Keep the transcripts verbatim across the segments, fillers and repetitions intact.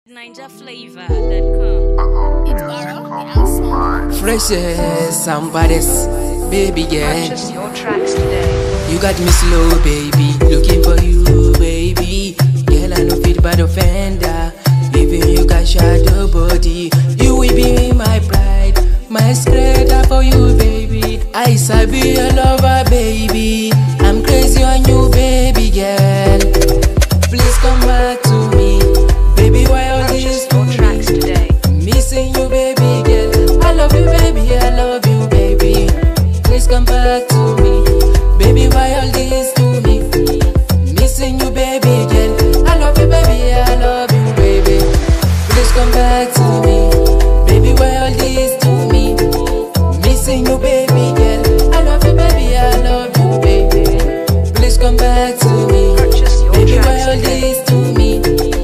Ninja flavor dot com. It's Barrow. Fresh as somebody's baby girl. Purchase your tracks today. You got me slow, baby. Looking for you, baby. Girl, I know fit bad offender. Even you got shadow body. You will be my pride, my stranger for you, baby. I sabi your lover, baby. I'm crazy on you, baby girl. Please come back to me, baby. Why all this Purchase your tracks today. missing you, baby girl? I love you, baby. I love you, baby. Please come back to me, baby. Why all this to me? Missing you, baby girl. I love you, baby. I love you, baby. Please come back to me, baby. Why all this to me? Missing you, baby girl. I love you, baby. I love you, baby. Please come back to me, Purchase your baby. Why tracks all today. this to me?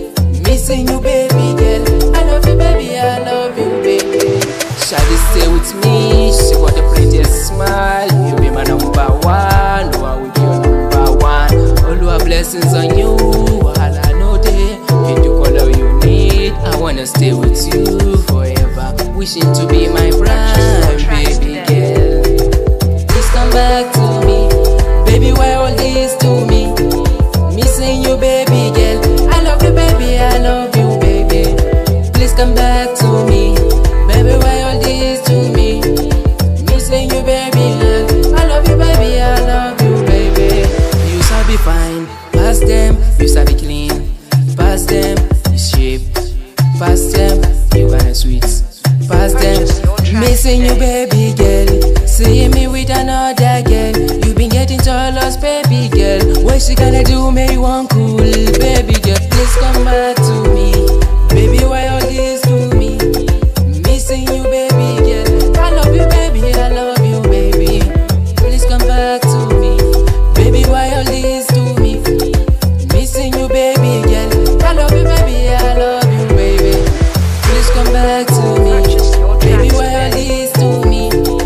Missing you, baby girl. I love you, baby. I love you, baby. Shawty stay with me. She got the prettiest smile. You be my number one. No, I will be your number one. All our blessings on you. While I know they get the color you need. I wanna stay with you forever. Wishing to be my prime, baby girl. Please come back to me, baby. Why all this to me? Missing you, baby girl. I love you, baby. I love you, baby. Please come back to me, baby. Why all this to me? Missing you, baby girl. I love you, baby. I love you, baby. You sabi fine, pass them. You sabi clean, pass them. You shape, pass them. You kinda sweet, pass them. Purchase your tracks Missing you, today. baby girl. See me with another girl. You been getting jealous, baby girl. What she gonna do? Make one cool, baby girl. Please come back to me, baby. Why all this to me? Missing you, baby girl. I love you, baby. I love you, baby. Please come back to me, baby. Why all this to me? Missing you, baby girl. I love you, baby. I love you, baby. Please come back to me, Purchase your baby. tracks Why all today. this to me?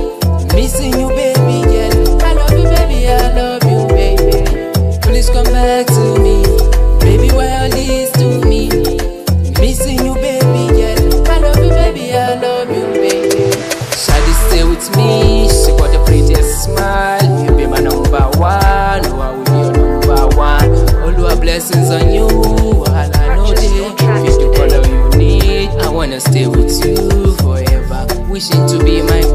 Missing you, baby girl. I love you, baby. I love you, baby. Please come back to me, baby. Why all this to me? Missing you, baby girl. I love you, baby. I love you, baby. Shawty stay with me. She got the prettiest smile. You be my number one. No, I will be your number one. All our blessings on you. While I know Purchase they your tracks fit the today. color you need. I wanna stay with you forever. Wishing to be my